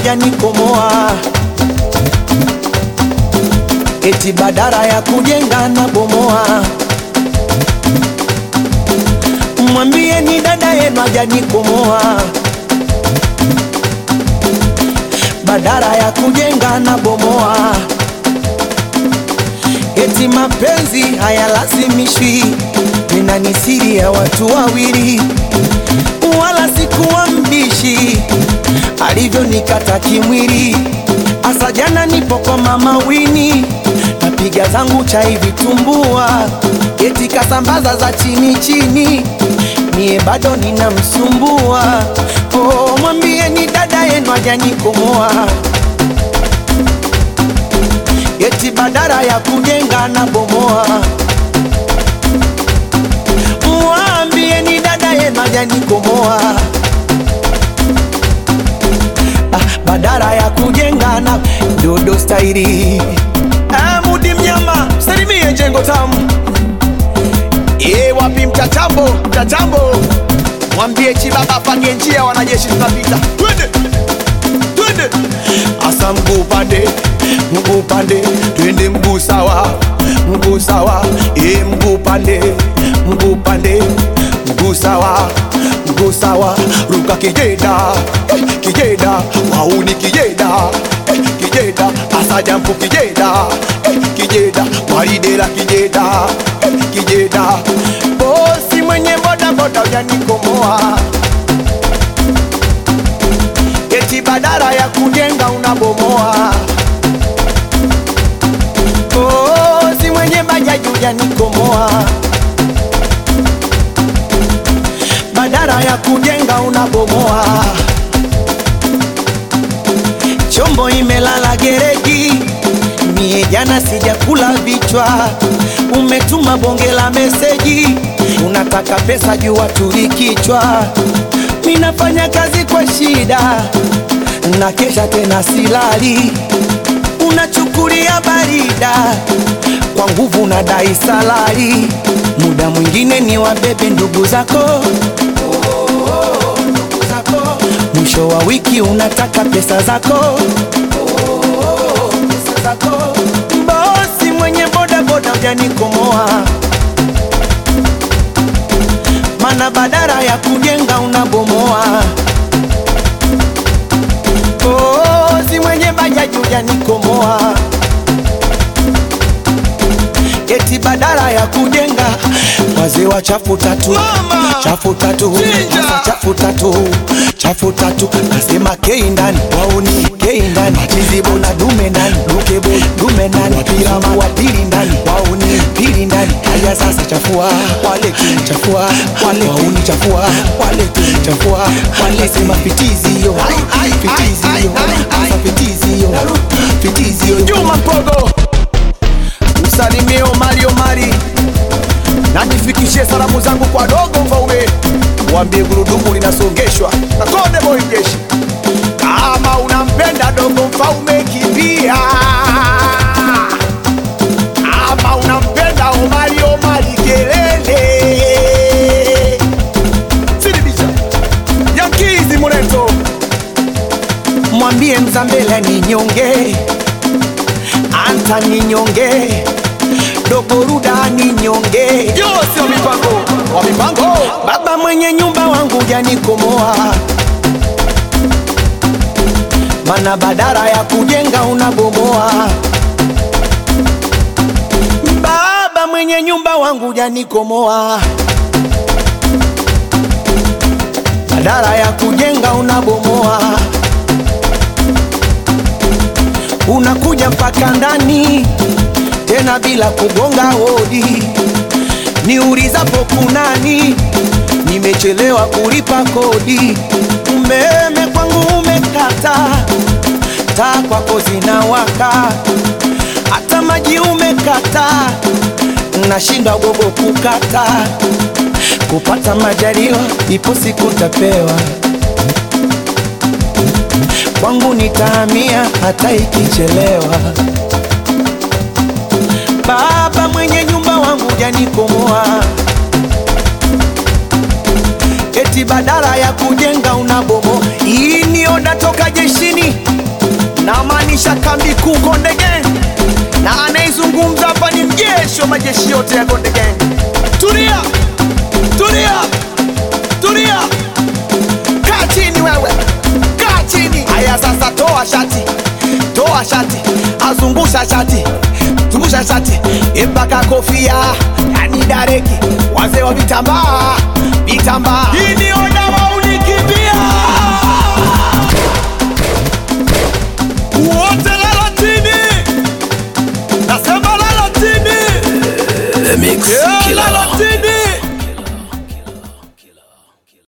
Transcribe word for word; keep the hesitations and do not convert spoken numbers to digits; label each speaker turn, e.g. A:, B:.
A: hujanikomoa. Eti badala ya kujenga na bomoa. Mwambie ni dada yenu hujanikomoa. Badala ya kujenga na bomoa. Eti mapenzi hayalazimishwi, nina ni siri ya watu wawili, wala sikuwa mbishi alivyo nikata kimwili. Asa jana nipo kwa mama Wini, napiga zangu chai vitumbua, eti kasambaza za chini chini, mie bado ninamsumbua. Oh, mwambie ni dada yenu hujanikomoa. Eti badala ya kujenga na bomoa. Mwambie ni dada yenu hujanikomoa. Ah, badala ya kujenga na dodo stairi. Ah, Mudi Mnyama, salimie jengo tamu. Eh, wapi mtatambo, mtatambo. Mwambie Chibaba pange njia, wanajeshi tunapita. Twende, twende. Asa mguu pande, mguu pande, twende mguu sawa, mguu sawa. Eh, mguu pande, mguu pande, mguu sawa, mguu sawa. Ruka kijeda, eh, kijeda, wauni kijeda, eh, kijeda. Asa jampu kijeda, eh, kijeda, waridela kijeda, eh, kijeda. Bosi mwenye boda boda hujanikomoa. Eti badala ya kujenga unabomoa. Oh, si mwenye bajaji hujanikomoa. Badala ya kujenga unabomoa. Chombo imelala gereji, mie jana sijakula vichwa. Umetuma bonge la meseji, unataka pesa jua tulikichwa. Minafanya kazi kwa shida, na kesha tena silali. Unachukulia barida, kwa nguvu na dai salari. Muda mwingine ni wabebe ndugu zako, ndugu zako. Mwisho wa wiki unataka pesa zako, pesa zako. Bosi mwenye boda boda hujanikomoa. Mana badala ya kujenga unabomoa. Oh, si mwenye bajaji hujanikomoa. Eti badala ya kujenga, wazee wa chafu tatu, mama, chafu tatu, asa chafu tatu, chafu tatu. Nasema kei ndani, wauni kei ndani, chizibo na dume ndani, lukebo dume ndani, wapiramu wa pili ndani, wauni pili ndani. Haya sasa chafua, wale chafua, wale wauni chafua, wale chafua, wale sema fitizi yo, fitizi yo, asa fitizi yo, fitizi yo. Juma Mpogo, usalimie Omari Omari, na nifikishie salamu zangu kwa dogo Mfaume. Mwambie gurudumu linasongeshwa na Konde Boy Jeshi. Kama unampenda dogo Mfaume kimbia, kama unampenda Omari Omari kelele. Sidibisha Yankizi Muleto. Mwambie Mzambela ni nyonge, Anta ni nyonge, Dogo Ruda ni nyonge. Yose wa mipango, wa mipango. Baba mwenye nyumba wangu hujanikomoa. Mana badala ya kujenga unabomoa. Baba mwenye nyumba wangu hujanikomoa. Badala ya kujenga unabomoa. Unakuja mpaka ndani, tena bila kugonga hodi. Niulizapo kunani, nimechelewa kulipa kodi. Umeme kwangu umekata, taa kwako zinawaka. Hata maji umekata, nashindwa gogo kukata. Kupata majaliwa, ipo siku tapewa. Kwangu nitahamia hata ikichelewa. Baba mwenye nyumba wangu hujanikomoa. Eti badala ya kujenga unabomoa. Hii ni oda toka jeshini, na maanisha kambi kuu Konde Gang, na anaizungumza hapa ni mjeshi wa majeshi yote ya Konde Gang. Tulia, tulia, tulia, kaa chini wewe, kaa chini. Haya sasa, toa shati, toa shati, azungusha shati, zungusha shati, mpaka kofia, yani dareki, wazee wa vitambaa, vitambaa. Hii ni